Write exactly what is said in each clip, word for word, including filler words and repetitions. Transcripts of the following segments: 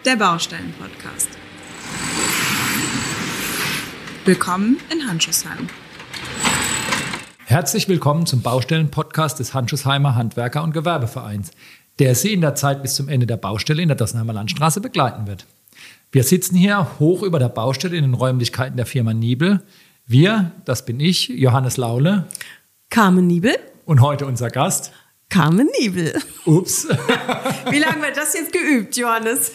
der Baustellen-Podcast. Willkommen in Handschuhsheim. Herzlich willkommen zum Baustellen-Podcast des Handschuhsheimer Handwerker- und Gewerbevereins, der Sie in der Zeit bis zum Ende der Baustelle in der Dossenheimer Landstraße begleiten wird. Wir sitzen hier hoch über der Baustelle in den Räumlichkeiten der Firma Niebel. Wir, das bin ich, Johannes Laule. Carmen Niebel. Und heute unser Gast. Carmen Niebel. Ups. Wie lange wird das jetzt geübt, Johannes?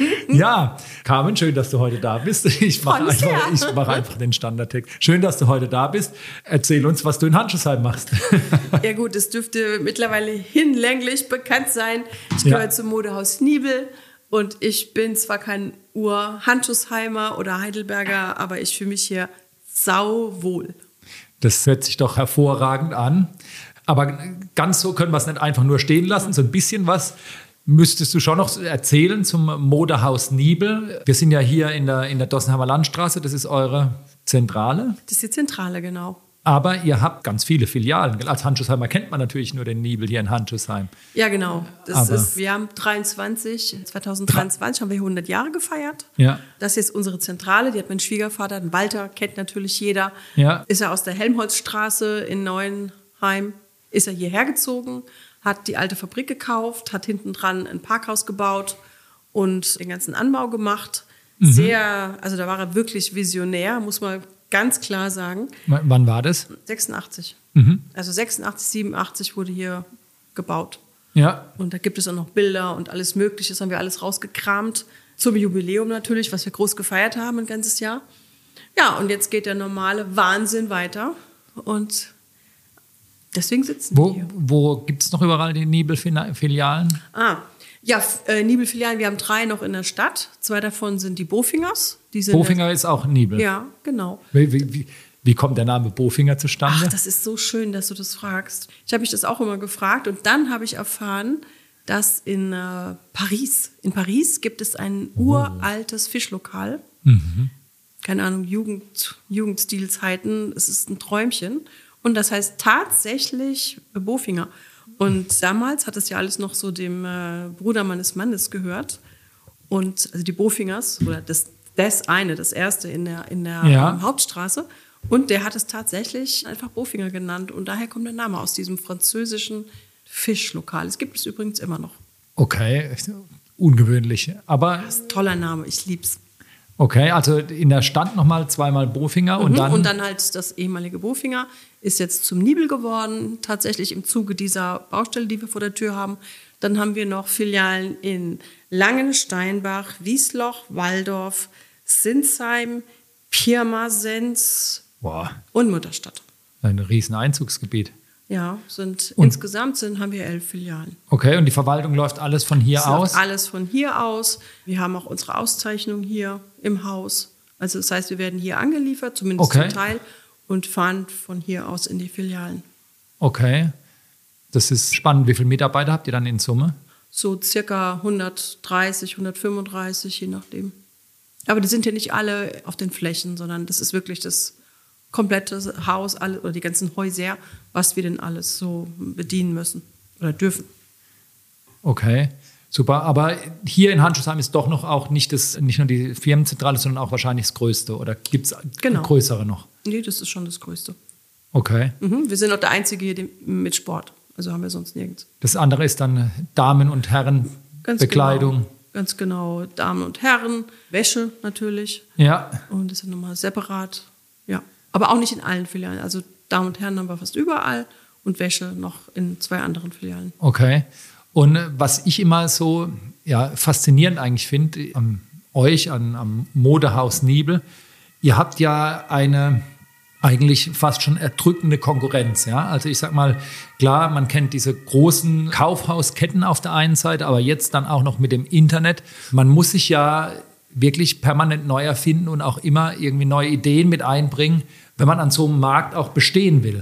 Ja, Carmen, schön, dass du heute da bist. Ich mache einfach, ich mache einfach den Standardtext. Schön, dass du heute da bist. Erzähl uns, was du in Handschuhsheim machst. Ja gut, es dürfte mittlerweile hinlänglich bekannt sein. Ich gehöre ja. zum Modehaus Niebel und ich bin zwar kein Ur-Handschuhsheimer oder Heidelberger, aber ich fühle mich hier sauwohl. Das hört sich doch hervorragend an. Aber ganz so können wir es nicht einfach nur stehen lassen. So ein bisschen was müsstest du schon noch erzählen zum Modehaus Niebel. Wir sind ja hier in der, in der Dossenheimer Landstraße. Das ist eure Zentrale. Das ist die Zentrale, genau. Aber ihr habt ganz viele Filialen. Als Handschuhsheimer kennt man natürlich nur den Niebel hier in Handschuhsheim. Ja, genau. Das ist, wir haben dreiundzwanzig, zwanzig dreiundzwanzig haben wir hundert Jahre gefeiert. Ja. Das ist jetzt unsere Zentrale. Die hat mein Schwiegervater, den Walter, kennt natürlich jeder. Ja. Ist er aus der Helmholtzstraße in Neuenheim. Ist er hierher gezogen, hat die alte Fabrik gekauft, hat hinten dran ein Parkhaus gebaut und den ganzen Anbau gemacht. Mhm. Sehr, also da war er wirklich visionär, muss man ganz klar sagen. W- wann war das? sechsundachtzig. Mhm. Also sechsundachtzig, siebenundachtzig wurde hier gebaut. Ja. Und da gibt es auch noch Bilder und alles Mögliche. Das haben wir alles rausgekramt. Zum Jubiläum natürlich, was wir groß gefeiert haben, ein ganzes Jahr. Ja, und jetzt geht der normale Wahnsinn weiter und deswegen sitzen wo, wir hier. Wo gibt es noch überall die Niebel-Filialen? Ah, ja, äh, Niebel-Filialen, wir haben drei noch in der Stadt. Zwei davon sind die Bofingers. Die sind Bofinger ist auch Niebel? Ja, genau. Wie, wie, wie, wie kommt der Name Bofinger zustande? Ach, das ist so schön, dass du das fragst. Ich habe mich das auch immer gefragt und dann habe ich erfahren, dass in äh, Paris, in Paris gibt es ein oh. uraltes Fischlokal. Mhm. Keine Ahnung, Jugend, Jugendstilzeiten, es ist ein Träumchen. Und das heißt tatsächlich Bofinger. Und damals hat das ja alles noch so dem äh, Bruder meines Mannes gehört. Und also die Bofingers, oder das, das eine, das erste in der, in der ja. Hauptstraße. Und der hat es tatsächlich einfach Bofinger genannt. Und daher kommt der Name aus diesem französischen Fischlokal. Es gibt es übrigens immer noch. Okay, ungewöhnlich. Aber das ist ein toller Name, ich lieb's. Okay, also in der Stadt nochmal zweimal Bofinger und mhm, dann... Und dann halt das ehemalige Bofinger ist jetzt zum Niebel geworden, tatsächlich im Zuge dieser Baustelle, die wir vor der Tür haben. Dann haben wir noch Filialen in Langen, Steinbach, Wiesloch, Walldorf, Sinsheim, Pirmasens Boah. und Mutterstadt. Ein riesen Einzugsgebiet. Ja, sind und, insgesamt sind, haben wir elf Filialen. Okay, und die Verwaltung läuft alles von hier es aus? Läuft alles von hier aus. Wir haben auch unsere Auszeichnung hier im Haus. Also das heißt, wir werden hier angeliefert, zumindest okay. zum Teil, und fahren von hier aus in die Filialen. Okay, das ist spannend. Wie viele Mitarbeiter habt ihr dann in Summe? So circa hundertdreißig, hundertfünfunddreißig, je nachdem. Aber die sind ja nicht alle auf den Flächen, sondern das ist wirklich das komplette Haus, alle, oder die ganzen Häuser, was wir denn alles so bedienen müssen oder dürfen. Okay, super. Aber hier in Handschuhsheim ist doch noch auch nicht, das, nicht nur die Firmenzentrale, sondern auch wahrscheinlich das Größte. Oder gibt es genau. größere noch? Nee, das ist schon das Größte. Okay. Mhm, wir sind auch der Einzige hier mit Sport. Also haben wir sonst nirgends. Das andere ist dann Damen- und Herrenbekleidung. Genau, ganz genau. Damen und Herren, Wäsche natürlich. Ja. Und das ist nochmal separat. Ja. Aber auch nicht in allen Filialen. Also Damen und Herren haben wir fast überall und Wäsche noch in zwei anderen Filialen. Okay. Und was ich immer so ja, faszinierend eigentlich finde, an euch, an, am Modehaus Niebel, ihr habt ja eine eigentlich fast schon erdrückende Konkurrenz. Ja? Also ich sag mal, klar, man kennt diese großen Kaufhausketten auf der einen Seite, aber jetzt dann auch noch mit dem Internet. Man muss sich ja wirklich permanent neu erfinden und auch immer irgendwie neue Ideen mit einbringen, wenn man an so einem Markt auch bestehen will.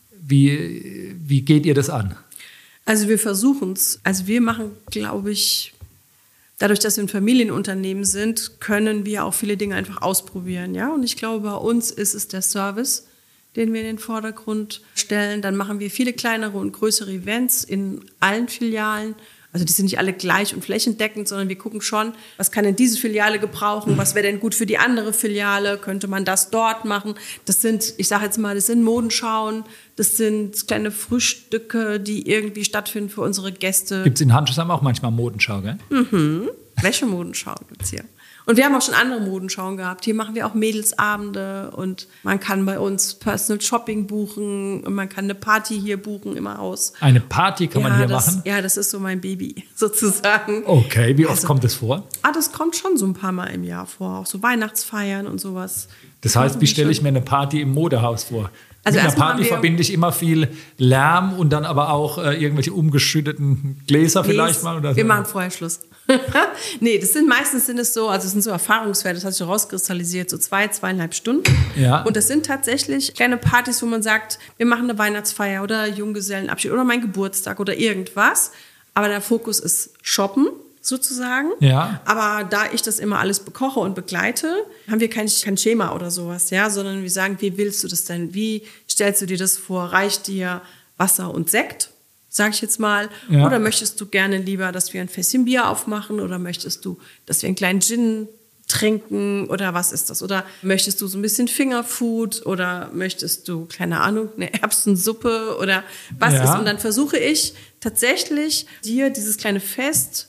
Wie, wie geht ihr das an? Also wir versuchen es. Also wir machen, glaube ich, dadurch, dass wir ein Familienunternehmen sind, können wir auch viele Dinge einfach ausprobieren. Ja? Und ich glaube, bei uns ist es der Service, den wir in den Vordergrund stellen. Dann machen wir viele kleinere und größere Events in allen Filialen, Also die sind nicht alle gleich und flächendeckend, sondern wir gucken schon, was kann denn diese Filiale gebrauchen, was wäre denn gut für die andere Filiale, könnte man das dort machen. Das sind, ich sage jetzt mal, das sind Modenschauen, das sind kleine Frühstücke, die irgendwie stattfinden für unsere Gäste. Gibt es in Handschusheim auch manchmal Modenschau, gell? Mhm. Wäschemodenschau gibt es hier. Und wir haben auch schon andere Modenschauen gehabt. Hier machen wir auch Mädelsabende und man kann bei uns Personal Shopping buchen und man kann eine Party hier buchen im Haus. Eine Party kann ja, man hier das, machen? Ja, das ist so mein Baby sozusagen. Okay, wie oft also, kommt das vor? Ah, das kommt schon so ein paar Mal im Jahr vor. Auch so Weihnachtsfeiern und sowas. Das heißt, wie stelle ich mir eine Party im Modehaus vor? Also Mit einer Party verbinde ich immer viel Lärm und dann aber auch äh, irgendwelche umgeschütteten Gläser nee, vielleicht mal. Oder wir so. machen vorher Schluss. Nee, das sind meistens sind es so, also es sind so Erfahrungswerte, das hat sich rauskristallisiert, so zwei, zweieinhalb Stunden. Ja. Und das sind tatsächlich kleine Partys, wo man sagt, wir machen eine Weihnachtsfeier oder Junggesellenabschied oder mein Geburtstag oder irgendwas. Aber der Fokus ist Shoppen sozusagen. Ja. Aber da ich das immer alles bekoche und begleite, haben wir kein, kein Schema oder sowas, ja, sondern wir sagen, wie willst du das denn? Wie stellst du dir das vor? Reicht dir Wasser und Sekt? Sag ich jetzt mal. Ja. Oder möchtest du gerne lieber, dass wir ein Fässchen Bier aufmachen? Oder möchtest du, dass wir einen kleinen Gin trinken? Oder was ist das? Oder möchtest du so ein bisschen Fingerfood? Oder möchtest du, keine Ahnung, eine Erbsensuppe? Oder was ja. ist? Und dann versuche ich tatsächlich, dir dieses kleine Fest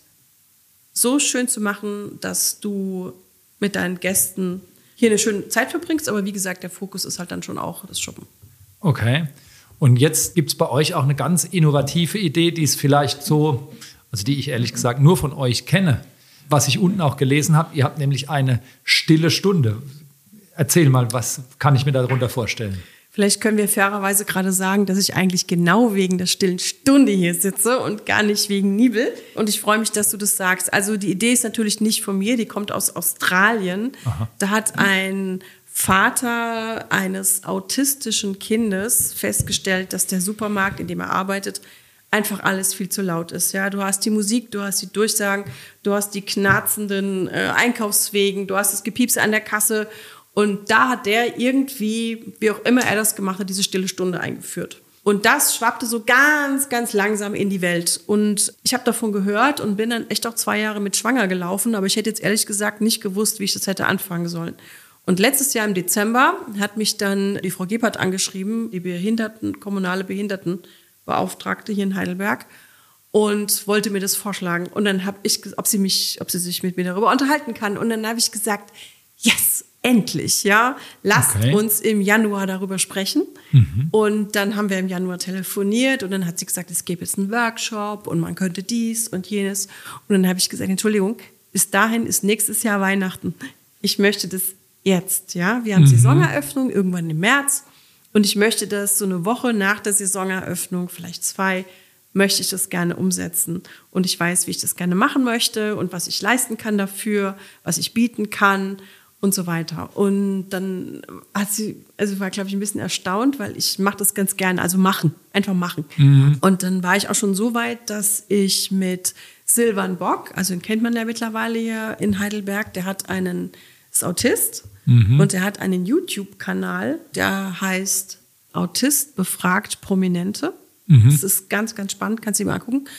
so schön zu machen, dass du mit deinen Gästen hier eine schöne Zeit verbringst. Aber wie gesagt, der Fokus ist halt dann schon auch das Shoppen. Okay. Und jetzt gibt es bei euch auch eine ganz innovative Idee, die ist vielleicht so, also die ich ehrlich gesagt nur von euch kenne. Was ich unten auch gelesen habe, ihr habt nämlich eine stille Stunde. Erzähl mal, was kann ich mir darunter vorstellen? Vielleicht können wir fairerweise gerade sagen, dass ich eigentlich genau wegen der stillen Stunde hier sitze und gar nicht wegen Nibel. Und ich freue mich, dass du das sagst. Also die Idee ist natürlich nicht von mir, die kommt aus Australien. Aha. Da hat ein Vater eines autistischen Kindes festgestellt, dass der Supermarkt, in dem er arbeitet, einfach alles viel zu laut ist. Ja, du hast die Musik, du hast die Durchsagen, du hast die knarzenden äh, Einkaufswegen, du hast das Gepiepse an der Kasse. Und da hat der irgendwie, wie auch immer er das gemacht hat, diese stille Stunde eingeführt. Und das schwappte so ganz, ganz langsam in die Welt. Und ich habe davon gehört und bin dann echt auch zwei Jahre mit schwanger gelaufen. Aber ich hätte jetzt ehrlich gesagt nicht gewusst, wie ich das hätte anfangen sollen. Und letztes Jahr im Dezember hat mich dann die Frau Gebhardt angeschrieben, die Behinderten, kommunale Behindertenbeauftragte hier in Heidelberg, und wollte mir das vorschlagen. Und dann habe ich, ob sie mich, ob sie sich mit mir darüber unterhalten kann. Und dann habe ich gesagt, yes, endlich, ja, lasst okay. uns im Januar darüber sprechen. Mhm. Und dann haben wir im Januar telefoniert und dann hat sie gesagt, es gäbe jetzt einen Workshop und man könnte dies und jenes. Und dann habe ich gesagt, Entschuldigung, bis dahin ist nächstes Jahr Weihnachten. Ich möchte das jetzt, ja. Wir haben mhm. Saisoneröffnung irgendwann im März und ich möchte das so eine Woche nach der Saisoneröffnung, vielleicht zwei, möchte ich das gerne umsetzen. Und ich weiß, wie ich das gerne machen möchte und was ich leisten kann dafür, was ich bieten kann und so weiter. Und dann hat sie, also war, glaube ich, ein bisschen erstaunt, weil ich mache das ganz gerne, also machen, einfach machen. Mhm. Und dann war ich auch schon so weit, dass ich mit Silvan Bock, also den kennt man ja mittlerweile hier in Heidelberg, der hat einen, ist Autist, mhm. und er hat einen YouTube-Kanal, der heißt Autist befragt Prominente. Mhm. Das ist ganz, ganz spannend, kannst du dir mal angucken.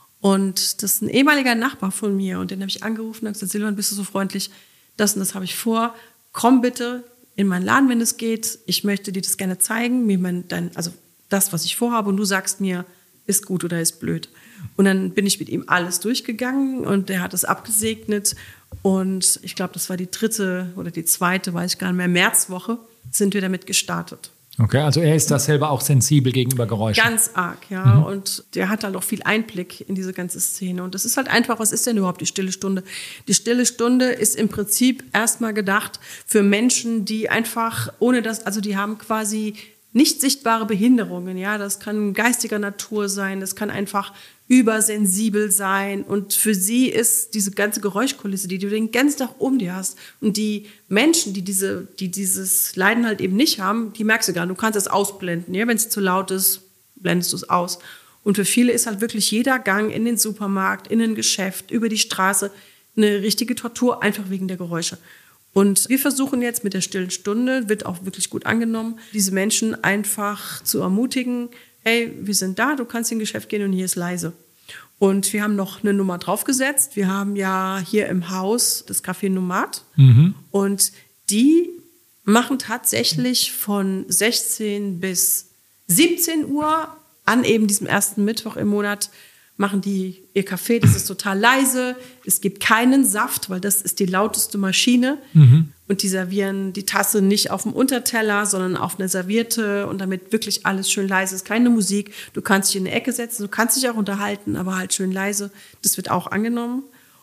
Und das ist ein ehemaliger Nachbar von mir und den habe ich angerufen und gesagt, Silvan, bist du so freundlich, das und das habe ich vor, komm bitte in meinen Laden, wenn es geht, ich möchte dir das gerne zeigen, mir mein, dein, also das, was ich vorhabe, und du sagst mir, ist gut oder ist blöd. Und dann bin ich mit ihm alles durchgegangen und der hat es abgesegnet und ich glaube, das war die dritte oder die zweite, weiß ich gar nicht mehr, Märzwoche, sind wir damit gestartet. Okay, also er ist da selber auch sensibel gegenüber Geräuschen. Ganz arg, ja. Mhm. Und der hat halt auch viel Einblick in diese ganze Szene. Und das ist halt einfach, was ist denn überhaupt die stille Stunde? Die stille Stunde ist im Prinzip erstmal gedacht für Menschen, die einfach ohne das, also die haben quasi nicht sichtbare Behinderungen, ja. Das kann geistiger Natur sein, das kann einfach übersensibel sein. Und für sie ist diese ganze Geräuschkulisse, die du den ganzen Tag um dir hast, und die Menschen, die diese, die dieses Leiden halt eben nicht haben, die merkst du gar nicht. Du kannst es ausblenden, ja? Wenn es zu laut ist, blendest du es aus. Und für viele ist halt wirklich jeder Gang in den Supermarkt, in ein Geschäft, über die Straße eine richtige Tortur, einfach wegen der Geräusche. Und wir versuchen jetzt mit der stillen Stunde, wird auch wirklich gut angenommen, diese Menschen einfach zu ermutigen, hey, wir sind da, du kannst in ein Geschäft gehen und hier ist leise. Und wir haben noch eine Nummer draufgesetzt. Wir haben ja hier im Haus das Café Nomad. Mhm. Und die machen tatsächlich von sechzehn bis siebzehn Uhr an eben diesem ersten Mittwoch im Monat machen die ihr Kaffee. Das ist total leise. Es gibt keinen Saft, weil das ist die lauteste Maschine. Mhm. Und die servieren die Tasse nicht auf dem Unterteller, sondern auf einer Serviette und damit wirklich alles schön leise ist. Keine Musik. Du kannst dich in eine Ecke setzen, du kannst dich auch unterhalten, aber halt schön leise. Das wird auch angenommen.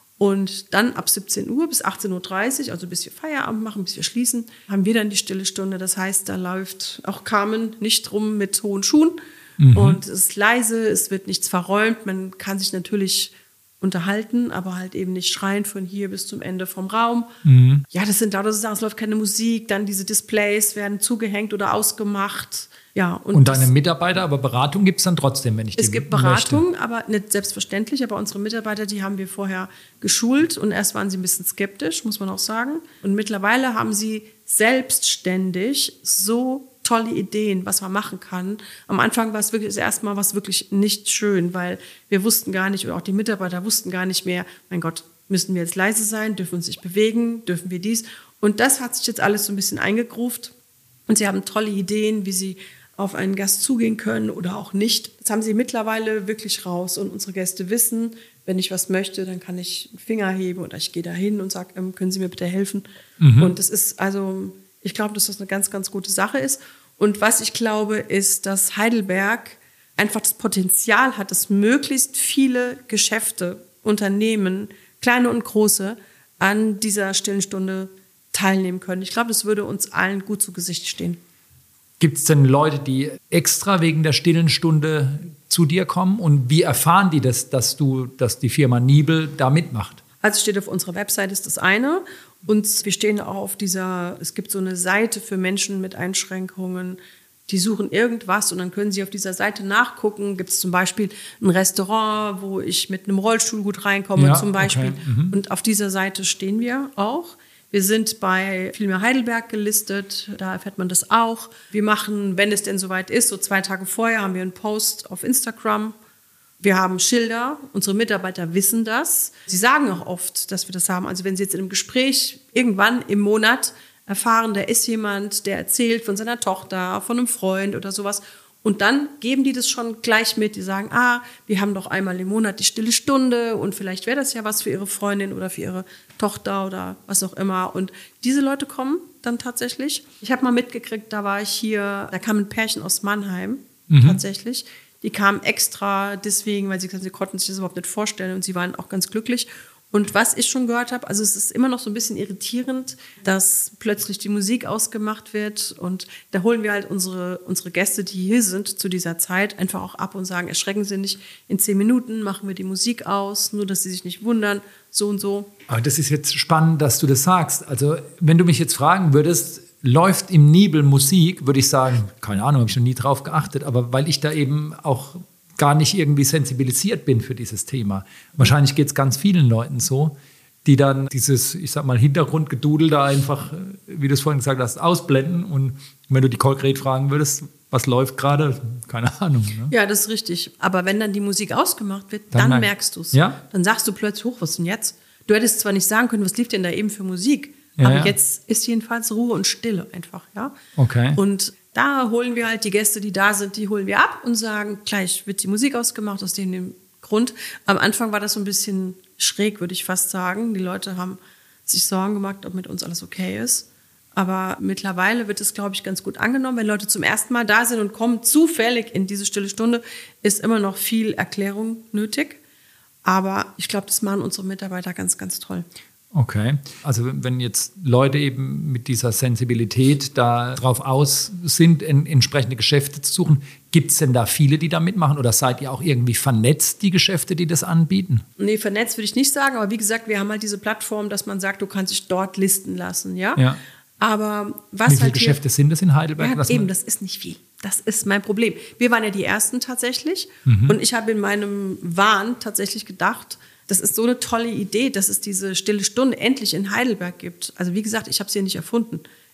Und dann ab siebzehn Uhr bis achtzehn Uhr dreißig, also bis wir Feierabend machen, bis wir schließen, haben wir dann die stille Stunde. Das heißt, da läuft auch Carmen nicht rum mit hohen Schuhen. Mhm. Und es ist leise, es wird nichts verräumt. Man kann sich natürlich unterhalten, aber halt eben nicht schreien von hier bis zum Ende vom Raum. Mhm. Ja, das sind lauter Sachen, es läuft keine Musik, dann diese Displays werden zugehängt oder ausgemacht. Ja, und und deine Mitarbeiter, aber Beratung gibt es dann trotzdem, wenn ich die Es gibt Beratung, möchte. Aber nicht selbstverständlich. Aber unsere Mitarbeiter, die haben wir vorher geschult und erst waren sie ein bisschen skeptisch, muss man auch sagen. Und mittlerweile haben sie selbstständig so tolle Ideen, was man machen kann. Am Anfang war es wirklich das erste Mal was wirklich nicht schön, weil wir wussten gar nicht, oder auch die Mitarbeiter wussten gar nicht mehr, mein Gott, müssen wir jetzt leise sein, dürfen uns nicht bewegen, dürfen wir dies. Und das hat sich jetzt alles so ein bisschen eingegruft. Und sie haben tolle Ideen, wie sie auf einen Gast zugehen können oder auch nicht. Das haben sie mittlerweile wirklich raus. Und unsere Gäste wissen, wenn ich was möchte, dann kann ich einen Finger heben oder ich gehe da hin und sage, ähm, können Sie mir bitte helfen? Mhm. Und das ist also, ich glaube, dass das eine ganz, ganz gute Sache ist. Und was ich glaube, ist, dass Heidelberg einfach das Potenzial hat, dass möglichst viele Geschäfte, Unternehmen, kleine und große, an dieser stillen Stunde teilnehmen können. Ich glaube, das würde uns allen gut zu Gesicht stehen. Gibt es denn Leute, die extra wegen der stillen Stunde zu dir kommen? Und wie erfahren die das, dass du, dass die Firma Niebel da mitmacht? Also steht auf unserer Website ist das eine. Und wir stehen auch auf dieser, es gibt so eine Seite für Menschen mit Einschränkungen, die suchen irgendwas und dann können sie auf dieser Seite nachgucken. Gibt es zum Beispiel ein Restaurant, wo ich mit einem Rollstuhl gut reinkomme, ja, zum Beispiel. Okay. Mhm. Und auf dieser Seite stehen wir auch. Wir sind bei Vielmehr Heidelberg gelistet, da erfährt man das auch. Wir machen, wenn es denn soweit ist, so zwei Tage vorher haben wir einen Post auf Instagram. Wir haben Schilder, unsere Mitarbeiter wissen das. Sie sagen auch oft, dass wir das haben. Also wenn sie jetzt in einem Gespräch irgendwann im Monat erfahren, da ist jemand, der erzählt von seiner Tochter, von einem Freund oder sowas. Und dann geben die das schon gleich mit. Die sagen, ah, wir haben doch einmal im Monat die stille Stunde und vielleicht wäre das ja was für ihre Freundin oder für ihre Tochter oder was auch immer. Und diese Leute kommen dann tatsächlich. Ich habe mal mitgekriegt, da war ich hier, da kam ein Pärchen aus Mannheim mhm. tatsächlich. Die kamen extra deswegen, weil sie gesagt haben, sie konnten sich das überhaupt nicht vorstellen und sie waren auch ganz glücklich. Und was ich schon gehört habe, also es ist immer noch so ein bisschen irritierend, dass plötzlich die Musik ausgemacht wird und da holen wir halt unsere, unsere Gäste, die hier sind zu dieser Zeit, einfach auch ab und sagen, erschrecken Sie nicht, in zehn Minuten machen wir die Musik aus, nur dass Sie sich nicht wundern, so und so. Aber das ist jetzt spannend, dass du das sagst. Also wenn du mich jetzt fragen würdest, läuft im Niebel Musik, würde ich sagen, keine Ahnung, habe ich noch nie drauf geachtet, aber weil ich da eben auch gar nicht irgendwie sensibilisiert bin für dieses Thema. Wahrscheinlich geht es ganz vielen Leuten so, die dann dieses, ich sag mal, Hintergrundgedudel da einfach, wie du es vorhin gesagt hast, ausblenden. Und wenn du die konkret fragen würdest, was läuft gerade, keine Ahnung. Ne? Ja, das ist richtig. Aber wenn dann die Musik ausgemacht wird, dann, dann merkst du es. Ja? Dann sagst du plötzlich, hoch, was ist denn jetzt? Du hättest zwar nicht sagen können, was lief denn da eben für Musik, ja, aber ja. jetzt ist jedenfalls Ruhe und Stille einfach. Ja? Okay. Und da holen wir halt die Gäste, die da sind, die holen wir ab und sagen, gleich wird die Musik ausgemacht, aus dem, dem Grund. Am Anfang war das so ein bisschen schräg, würde ich fast sagen. Die Leute haben sich Sorgen gemacht, ob mit uns alles okay ist. Aber mittlerweile wird es, glaube ich, ganz gut angenommen. Wenn Leute zum ersten Mal da sind und kommen zufällig in diese stille Stunde, ist immer noch viel Erklärung nötig. Aber ich glaube, das machen unsere Mitarbeiter ganz, ganz toll. Okay, also wenn jetzt Leute eben mit dieser Sensibilität da drauf aus sind, in, entsprechende Geschäfte zu suchen, gibt es denn da viele, die da mitmachen oder seid ihr auch irgendwie vernetzt, die Geschäfte, die das anbieten? Nee, vernetzt würde ich nicht sagen, aber wie gesagt, wir haben halt diese Plattform, dass man sagt, du kannst dich dort listen lassen, ja? Ja. Aber was wie viele halt Geschäfte hier, sind das in Heidelberg? Ja, eben, das ist nicht viel. Das ist mein Problem. Wir waren ja die Ersten tatsächlich mhm. und ich habe in meinem Wahn tatsächlich gedacht, das ist so eine tolle Idee, dass es diese stille Stunde endlich in Heidelberg gibt. Also wie gesagt, ich habe es hier nicht erfunden.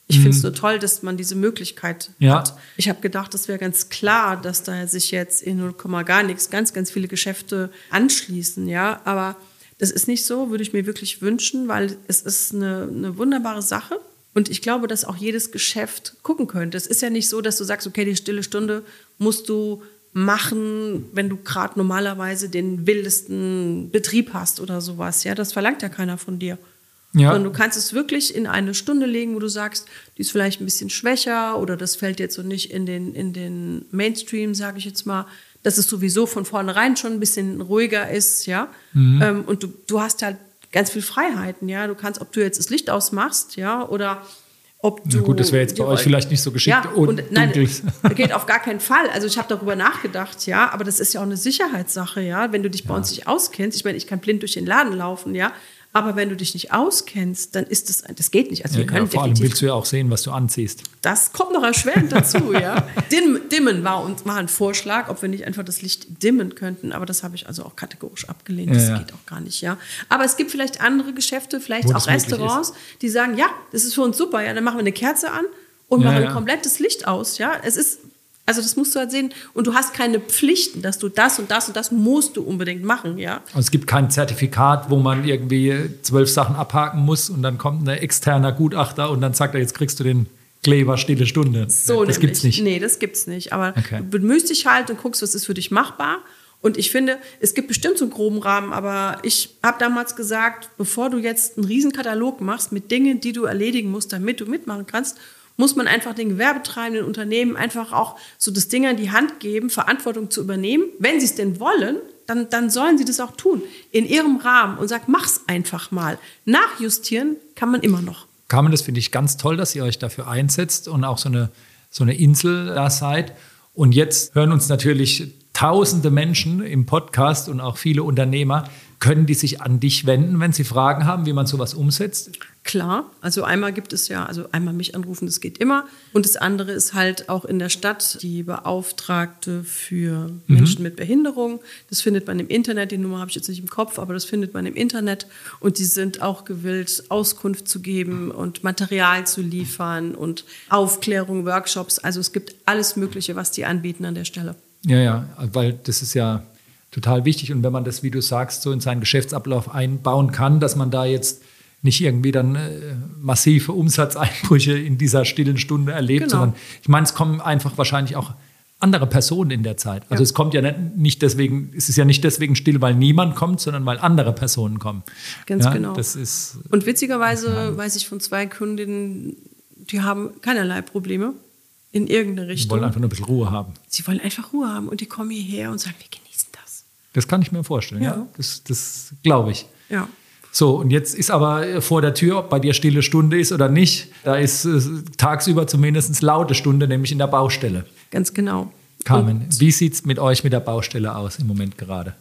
Ich finde es nur toll, dass man diese Möglichkeit ja. hat. Ich habe gedacht, das wäre ganz klar, dass da sich jetzt in null Komma gar nichts ganz, ganz viele Geschäfte anschließen. Ja, aber das ist nicht so, würde ich mir wirklich wünschen, weil es ist eine, eine wunderbare Sache. Und ich glaube, dass auch jedes Geschäft gucken könnte. Es ist ja nicht so, dass du sagst, okay, die stille Stunde musst du machen, wenn du gerade normalerweise den wildesten Betrieb hast oder sowas. Ja, das verlangt ja keiner von dir. Ja. Sondern du kannst es wirklich in eine Stunde legen, wo du sagst, die ist vielleicht ein bisschen schwächer oder das fällt jetzt so nicht in den, in den Mainstream, sage ich jetzt mal, dass es sowieso von vornherein schon ein bisschen ruhiger ist, ja. Mhm. Ähm, und du, du hast halt ganz viel Freiheiten, ja. Du kannst, ob du jetzt das Licht ausmachst, ja, oder ob du... Na gut, das wäre jetzt bei euch vielleicht nicht so geschickt ja, und, und nein, geht auf gar keinen Fall. Also ich habe darüber nachgedacht, ja, aber das ist ja auch eine Sicherheitssache, ja. Wenn du dich bei ja. uns nicht auskennst, ich meine, ich kann blind durch den Laden laufen, ja. Aber wenn du dich nicht auskennst, dann ist das, das geht nicht. Also wir ja, können ja, vor allem willst du ja auch sehen, was du anziehst. Das kommt noch erschwerend dazu, ja. Dim, dimmen war, war ein Vorschlag, ob wir nicht einfach das Licht dimmen könnten. Aber das habe ich also auch kategorisch abgelehnt. Das ja, geht auch gar nicht, ja. Aber es gibt vielleicht andere Geschäfte, vielleicht Wo auch Restaurants, die sagen, ja, das ist für uns super, ja, dann machen wir eine Kerze an und ja, machen ja. komplettes Licht aus, ja. Es ist... Also das musst du halt sehen. Und du hast keine Pflichten, dass du das und das und das musst du unbedingt machen, ja. Und es gibt kein Zertifikat, wo man irgendwie zwölf Sachen abhaken muss und dann kommt ein externer Gutachter und dann sagt er, jetzt kriegst du den Kleber stille Stunde. So das nämlich. Gibt's nicht. Nee, das gibt's nicht. Aber okay. du bemühst dich halt und guckst, was ist für dich machbar. Und ich finde, es gibt bestimmt so einen groben Rahmen, aber ich habe damals gesagt, bevor du jetzt einen riesen Katalog machst mit Dingen, die du erledigen musst, damit du mitmachen kannst, muss man einfach den gewerbetreibenden Unternehmen einfach auch so das Ding an die Hand geben, Verantwortung zu übernehmen. Wenn sie es denn wollen, dann, dann sollen sie das auch tun. In ihrem Rahmen und sagt, mach's einfach mal. Nachjustieren kann man immer noch. Carmen, das finde ich ganz toll, dass ihr euch dafür einsetzt und auch so eine, so eine Insel da seid. Und jetzt hören uns natürlich tausende Menschen im Podcast und auch viele Unternehmer. Können die sich an dich wenden, wenn sie Fragen haben, wie man sowas umsetzt? Klar, also einmal gibt es ja, also einmal mich anrufen, das geht immer. Und das andere ist halt auch in der Stadt die Beauftragte für mhm. Menschen mit Behinderung. Das findet man im Internet, die Nummer habe ich jetzt nicht im Kopf, aber das findet man im Internet. Und die sind auch gewillt, Auskunft zu geben und Material zu liefern und Aufklärung, Workshops. Also es gibt alles Mögliche, was die anbieten an der Stelle. Ja, ja, weil das ist ja total wichtig. Und wenn man das, wie du sagst, so in seinen Geschäftsablauf einbauen kann, dass man da jetzt nicht irgendwie dann äh, massive Umsatzeinbrüche in dieser stillen Stunde erlebt, genau. sondern ich meine, es kommen einfach wahrscheinlich auch andere Personen in der Zeit. Also ja. es kommt ja nicht deswegen, es ist ja nicht deswegen still, weil niemand kommt, sondern weil andere Personen kommen. Ganz ja, genau. Das ist, und witzigerweise ja. weiß ich von zwei Kundinnen, die haben keinerlei Probleme in irgendeine Richtung. Die wollen einfach nur ein bisschen Ruhe haben. Sie wollen einfach Ruhe haben und die kommen hierher und sagen, wir genießen das. Das kann ich mir vorstellen, ja. ja. Das, das glaube ich. Ja. So, und jetzt ist aber vor der Tür, ob bei dir stille Stunde ist oder nicht, da ist äh, tagsüber zumindest laute Stunde, nämlich in der Baustelle. Ganz genau. Carmen, und wie sieht es mit euch mit der Baustelle aus im Moment gerade?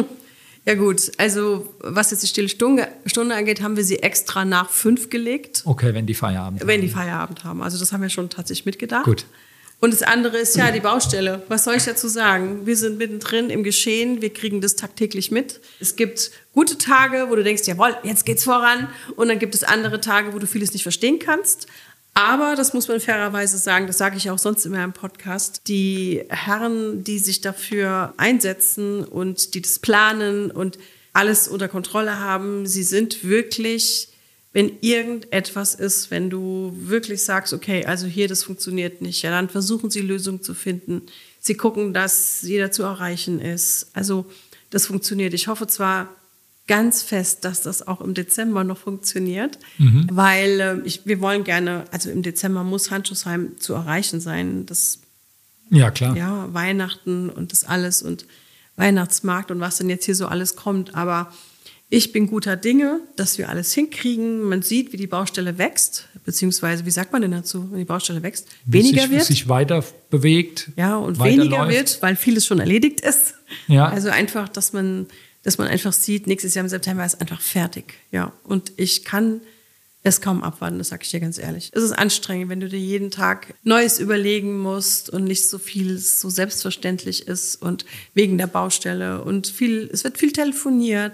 Ja gut, also was jetzt die stille Stunde, Stunde angeht, haben wir sie extra nach fünf gelegt. Okay, wenn die Feierabend haben. Wenn die Feierabend haben, also das haben wir schon tatsächlich mitgedacht. Gut. Und das andere ist ja die Baustelle. Was soll ich dazu sagen? Wir sind mittendrin im Geschehen, wir kriegen das tagtäglich mit. Es gibt gute Tage, wo du denkst, jawohl, jetzt geht's voran. Und dann gibt es andere Tage, wo du vieles nicht verstehen kannst. Aber, das muss man fairerweise sagen, das sage ich auch sonst immer im Podcast, die Herren, die sich dafür einsetzen und die das planen und alles unter Kontrolle haben, sie sind wirklich... Wenn irgendetwas ist, wenn du wirklich sagst, okay, also hier, das funktioniert nicht, ja, dann versuchen sie Lösungen zu finden. Sie gucken, dass jeder zu erreichen ist. Also das funktioniert. Ich hoffe zwar ganz fest, dass das auch im Dezember noch funktioniert, mhm. weil äh, ich, wir wollen gerne, also im Dezember muss Handschuhsheim zu erreichen sein. Das, ja, klar. Ja, Weihnachten und das alles und Weihnachtsmarkt und was denn jetzt hier so alles kommt, aber ich bin guter Dinge, dass wir alles hinkriegen. Man sieht, wie die Baustelle wächst, beziehungsweise, wie sagt man denn dazu, wenn die Baustelle wächst? Weniger sich, wird. sich weiter bewegt. Ja, und weniger wird, weil vieles schon erledigt ist. Ja. Also einfach, dass man, dass man einfach sieht, nächstes Jahr im September ist einfach fertig. Ja, und ich kann es kaum abwarten, das sage ich dir ganz ehrlich. Es ist anstrengend, wenn du dir jeden Tag Neues überlegen musst und nicht so viel so selbstverständlich ist und wegen der Baustelle und viel, es wird viel telefoniert.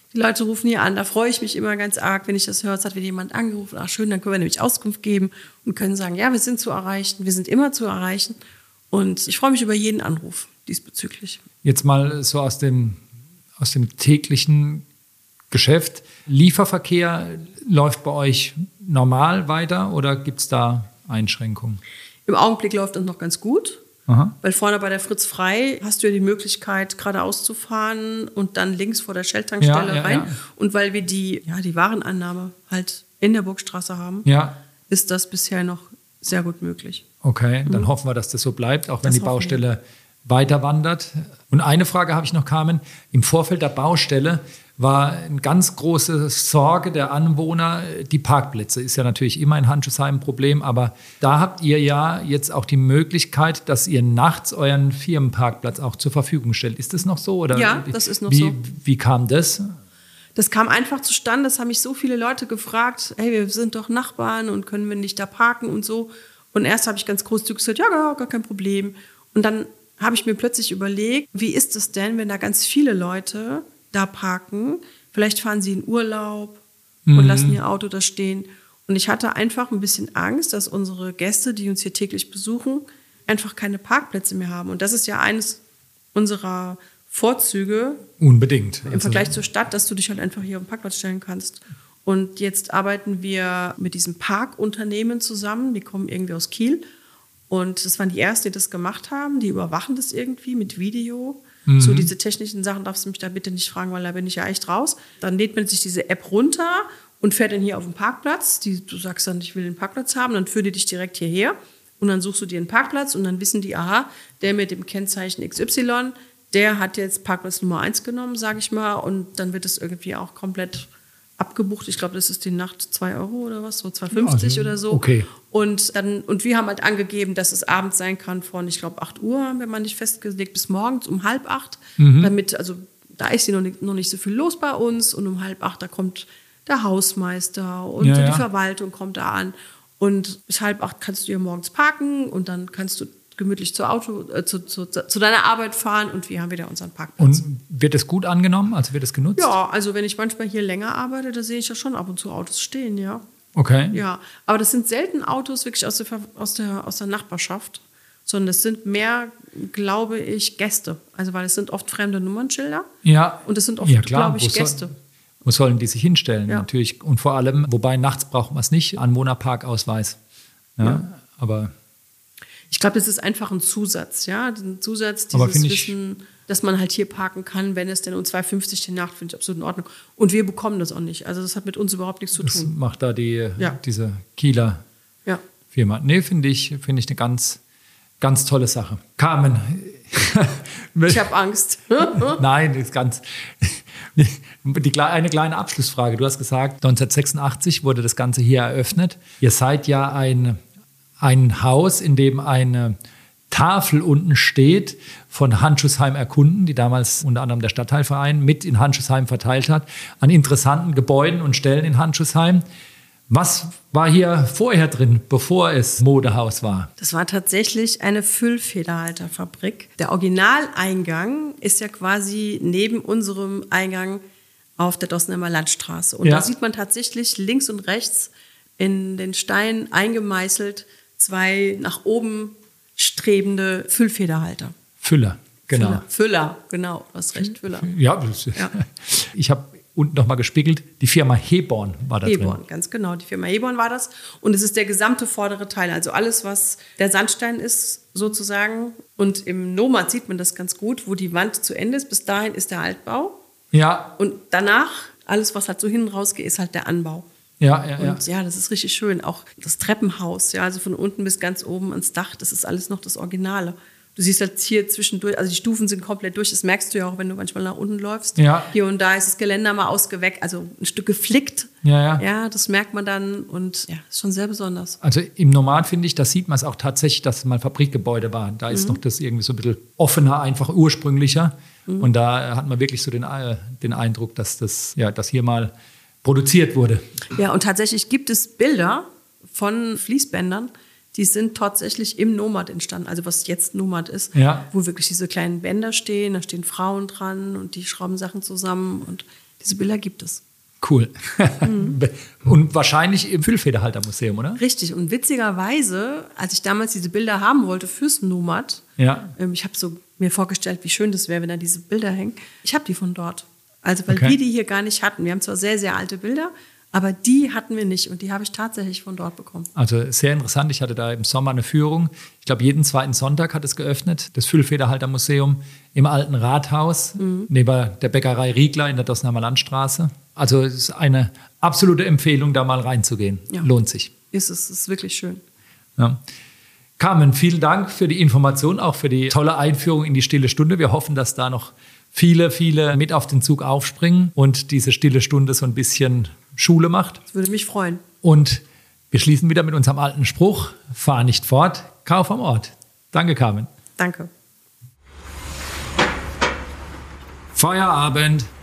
Die Leute rufen hier an, da freue ich mich immer ganz arg, wenn ich das höre, es hat wieder jemand angerufen. Ach schön, dann können wir nämlich Auskunft geben und können sagen, ja, wir sind zu erreichen, wir sind immer zu erreichen. Und ich freue mich über jeden Anruf diesbezüglich. Jetzt mal so aus dem, aus dem täglichen Geschäft. Lieferverkehr läuft bei euch normal weiter oder gibt es da Einschränkungen? Im Augenblick läuft das noch ganz gut. Aha. Weil vorne bei der Fritz Frei hast du ja die Möglichkeit, geradeaus zu fahren und dann links vor der Shell-Tankstelle ja, ja, rein. Ja. Und weil wir die, ja, die Warenannahme halt in der Burgstraße haben, ja. ist das bisher noch sehr gut möglich. Okay, dann mhm. hoffen wir, dass das so bleibt, auch wenn das die Baustelle wir. weiter wandert. Und eine Frage habe ich noch, Carmen. Im Vorfeld der Baustelle war eine ganz große Sorge der Anwohner die Parkplätze. Ist ja natürlich immer in Handschuhsheim ein Problem, aber da habt ihr ja jetzt auch die Möglichkeit, dass ihr nachts euren Firmenparkplatz auch zur Verfügung stellt. Ist das noch so? Oder ja, das ist noch wie, so. Wie kam das? Das kam einfach zustande, das haben mich so viele Leute gefragt, hey, wir sind doch Nachbarn und können wir nicht da parken und so. Und erst habe ich ganz großzügig gesagt, ja, gar, gar kein Problem. Und dann habe ich mir plötzlich überlegt, wie ist es denn, wenn da ganz viele Leute da parken, vielleicht fahren sie in Urlaub mhm. und lassen ihr Auto da stehen. Und ich hatte einfach ein bisschen Angst, dass unsere Gäste, die uns hier täglich besuchen, einfach keine Parkplätze mehr haben. Und das ist ja eines unserer Vorzüge. Unbedingt. Im also Vergleich zur Stadt, dass du dich halt einfach hier auf den Parkplatz stellen kannst. Und jetzt arbeiten wir mit diesem Parkunternehmen zusammen, die kommen irgendwie aus Kiel. Und das waren die Ersten, die das gemacht haben, die überwachen das irgendwie mit Video. Mhm. So diese technischen Sachen darfst du mich da bitte nicht fragen, weil da bin ich ja echt raus. Dann lädt man sich diese App runter und fährt dann hier auf den Parkplatz. Die, du sagst dann, ich will den Parkplatz haben, dann führen die dich direkt hierher. Und dann suchst du dir einen Parkplatz und dann wissen die, aha, der mit dem Kennzeichen X Y, der hat jetzt Parkplatz Nummer eins genommen, sage ich mal. Und dann wird es irgendwie auch komplett abgebucht. Ich glaube, das ist die Nacht zwei Euro oder was, so zwei fünfzig also, oder so. Okay. Und, dann, und wir haben halt angegeben, dass es abends sein kann von, ich glaube, acht Uhr, haben wir mal nicht festgelegt, bis morgens um halb acht. Mhm. Damit, also da ist hier noch nicht, noch nicht so viel los bei uns. Und um halb acht, da kommt der Hausmeister und ja, die ja. Verwaltung kommt da an. Und bis halb acht kannst du hier morgens parken und dann kannst du gemütlich zu, Auto, äh, zu, zu, zu deiner Arbeit fahren und wir haben wieder unseren Parkplatz. Und wird es gut angenommen? Also wird es genutzt? Ja, also wenn ich manchmal hier länger arbeite, da sehe ich ja schon ab und zu Autos stehen, ja. Okay. Ja, aber das sind selten Autos wirklich aus der, aus der, aus der Nachbarschaft, sondern das sind mehr, glaube ich, Gäste. Also weil es sind oft fremde Nummernschilder. Ja. Und es sind oft, ja, glaube ich, wo Gäste. Soll, wo sollen die sich hinstellen? Ja. Natürlich. Und vor allem, wobei nachts braucht man es nicht, Anwohnerparkausweis. Ja, ja. Aber ich glaube, das ist einfach ein Zusatz, ja, ein Zusatz, dieses Wissen, dass man halt hier parken kann, wenn es denn um zwei fünfzig die Nacht, finde ich absolut in Ordnung. Und wir bekommen das auch nicht. Also das hat mit uns überhaupt nichts zu das tun. Das macht da die, ja. diese Kieler ja. Firma. Nee, finde ich, finde ich eine ganz, ganz tolle Sache. Carmen. Ich habe Angst. Nein, das ist ganz... Die, eine kleine Abschlussfrage. Du hast gesagt, neunzehnhundertsechsundachtzig wurde das Ganze hier eröffnet. Ihr seid ja ein... ein Haus, in dem eine Tafel unten steht von Handschuhsheim erkunden, die damals unter anderem der Stadtteilverein mit in Handschuhsheim verteilt hat, an interessanten Gebäuden und Stellen in Handschuhsheim. Was war hier vorher drin, bevor es Modehaus war? Das war tatsächlich eine Füllfederhalterfabrik. Der Originaleingang ist ja quasi neben unserem Eingang auf der Dossenheimer Landstraße. Und ja. da sieht man tatsächlich links und rechts in den Stein eingemeißelt zwei nach oben strebende Füllfederhalter. Füller, genau. Füller, Füller genau, du hast recht, Füller. Ja, ja. Ich habe unten nochmal gespiegelt, die Firma Heborn war da Heborn, drin. ganz genau, die Firma Heborn war das. Und es ist der gesamte vordere Teil, also alles, was der Sandstein ist, sozusagen. Und im Nomad sieht man das ganz gut, wo die Wand zu Ende ist. Bis dahin ist der Altbau. Ja. Und danach, alles, was halt so hinten rausgeht, ist halt der Anbau. Ja, ja, ja. Und ja, das ist richtig schön. Auch das Treppenhaus, ja, also von unten bis ganz oben ans Dach, das ist alles noch das Originale. Du siehst halt hier zwischendurch, also die Stufen sind komplett durch, das merkst du ja auch, wenn du manchmal nach unten läufst. Ja. Hier und da ist das Geländer mal ausgeweckt, also ein Stück geflickt. Ja, ja. Ja, das merkt man dann und ja, ist schon sehr besonders. Also im Nomad finde ich, da sieht man es auch tatsächlich, dass es mal Fabrikgebäude war. Da ist mhm. noch das irgendwie so ein bisschen offener, einfach ursprünglicher. Mhm. Und da hat man wirklich so den, den Eindruck, dass das, ja, dass hier mal produziert wurde. Ja, und tatsächlich gibt es Bilder von Fließbändern, die sind tatsächlich im Nomad entstanden, also was jetzt Nomad ist, ja. wo wirklich diese kleinen Bänder stehen, da stehen Frauen dran und die schrauben Sachen zusammen und Diese Bilder gibt es. Cool. Mhm. Und wahrscheinlich im Füllfederhaltermuseum, oder? Richtig. Und witzigerweise, als ich damals diese Bilder haben wollte fürs Numat, ja. ähm, ich habe so mir vorgestellt, wie schön das wäre, wenn da diese Bilder hängen. Ich habe die von dort. Also, weil okay. wir die hier gar nicht hatten. Wir haben zwar sehr, sehr alte Bilder, aber die hatten wir nicht. Und die habe ich tatsächlich von dort bekommen. Also sehr interessant. Ich hatte da im Sommer eine Führung. Ich glaube, jeden zweiten Sonntag hat es geöffnet. Das Füllfederhaltermuseum im alten Rathaus, mhm. neben der Bäckerei Riegler in der Dosnheimer Landstraße. Also es ist eine absolute Empfehlung, da mal reinzugehen. Ja. Lohnt sich. Ist es, ist wirklich schön. Ja. Carmen, vielen Dank für die Information, auch für die tolle Einführung in die Stille Stunde. Wir hoffen, dass da noch viele, viele mit auf den Zug aufspringen und diese Stille Stunde so ein bisschen Schule macht. Das würde mich freuen. Und wir schließen wieder mit unserem alten Spruch: Fahr nicht fort, kauf am Ort. Danke, Carmen. Danke. Feierabend.